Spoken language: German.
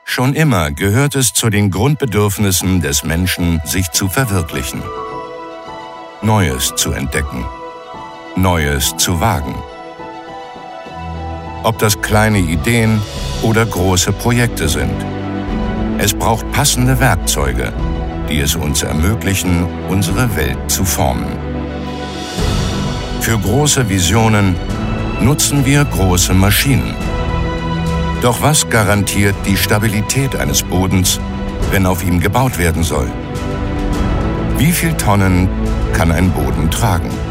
Schon immer gehört es zu den Grundbedürfnissen des Menschen, sich zu verwirklichen, Neues zu entdecken, Neues zu wagen. Ob das kleine Ideen oder große Projekte sind. Es braucht passende Werkzeuge, die es uns ermöglichen, unsere Welt zu formen. Für große Visionen nutzen wir große Maschinen. Doch was garantiert die Stabilität eines Bodens, wenn auf ihm gebaut werden soll? Wie viel Tonnen kann ein Boden tragen?